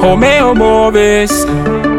Romeo Movis.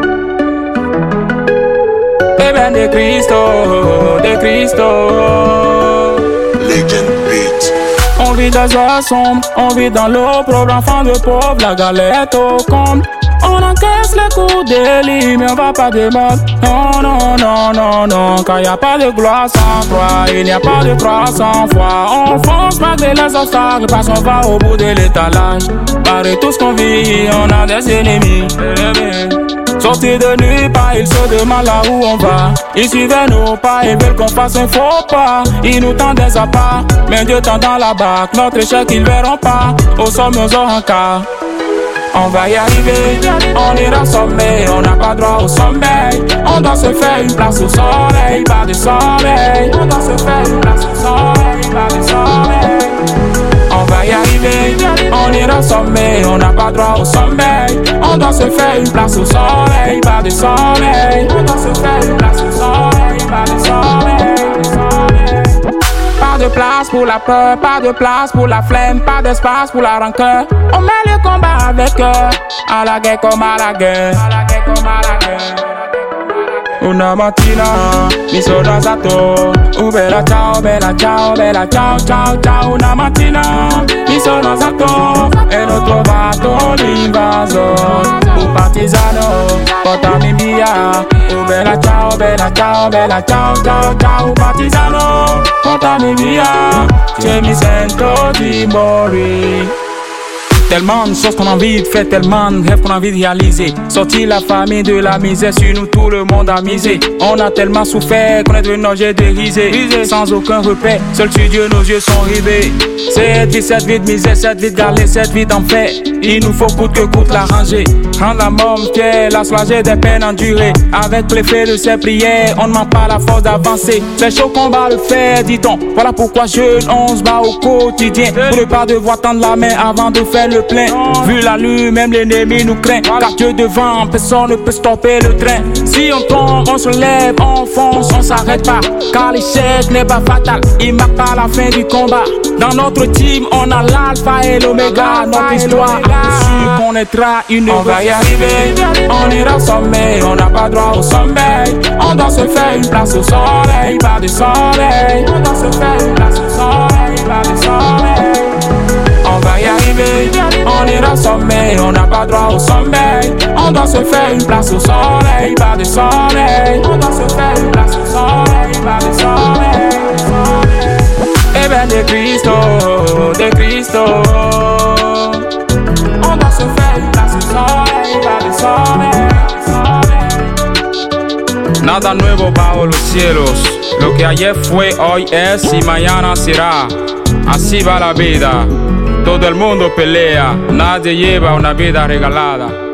Eh ben de Cristo, de Cristo. Legend Beat. On vit dans un sombre, on vit dans l'opprobre, enfant de pauvre, la galette au comble. On encaisse les coups d'Élie, mais on va pas débattre. Non, non, non, non, non. Car y a pas de gloire sans croix, il n'y a pas de croix sans foi. On fonce malgré les obstacles, parce qu'on va au bout de l'étalage. Malgré tout ce qu'on vit, on a des ennemis. Sortis de nulle part, ils se demandent là où on va. Ils suivaient nos pas, ils veulent qu'on fasse un faux pas. Ils nous tendent des appâts, mais Dieu tend dans la barque. Notre échec, ils verront pas. Au sommet, aux encas. On va y arriver, on ira au sommet, on n'a pas droit au sommeil. On doit se faire une place au soleil, pas de soleil. On doit se faire une place au soleil, pas de soleil. On va y arriver, on ira au sommet, on n'a pas droit au sommeil. On doit se faire une place au soleil, pas de soleil. On doit se faire une place au soleil, pas de soleil. Pas de place pour la peur, pas de place pour la flemme, pas d'espace pour la rancœur. On met le combat avec eux, à la guerre comme à la guerre. Una mattina mi sono alzato, bella ciao, bella ciao, bella ciao, ciao, ciao. Una mattina mi sono alzato e ho trovato l'invasor. Un partigiano, portami via. Bella ciao, bella ciao, bella ciao, ciao, ciao. Un partigiano, portami via. Je mi sento di morire. Tellement de choses qu'on a envie de faire, tellement de rêves qu'on a envie de réaliser. Sortir la famille de la misère, sur nous tout le monde a misé. On a tellement souffert qu'on est devenu objet de riser. Sans aucun repère, seul sur Dieu nos yeux sont rivés. Cette vie de misère, cette vie de galère, cette vie d'enfer. Il nous faut coûte que coûte l'arranger. Rendre la mort fière, la soulager des peines endurées. Avec l'effet de ses prières, on ne manque pas la force d'avancer. C'est chaud qu'on va le faire, dit-on. Voilà pourquoi jeune, on se bat au quotidien. Pour ne pas devoir tendre la main avant de faire le plein. Vu la lune, même l'ennemi nous craint. Car Dieu devant, personne ne peut stopper le train. Si on tombe, on se lève, on fonce, on s'arrête pas. Car l'échec n'est pas fatal, il marque pas la fin du combat. Dans notre team, on a l'alpha et l'oméga. Notre histoire a su qu'on naîtra une. On va y arriver, on ira au sommet. On n'a pas droit au sommeil. On doit se faire une place au soleil, pas de soleil. On doit se faire une place au soleil, pas de soleil. On va y arriver, on ira au sommet. On n'a pas droit au sommeil. On doit se faire une place au soleil, pas de soleil. On doit se faire une place au soleil, pas de soleil. Eh ben de Cristo, de Cristo. On doit se faire une place au soleil, pas de soleil. Nada nuevo bajo los cielos. Lo que ayer fue, hoy es y mañana será. Así va la vida. Todo el mundo pelea, nadie lleva una vida regalada.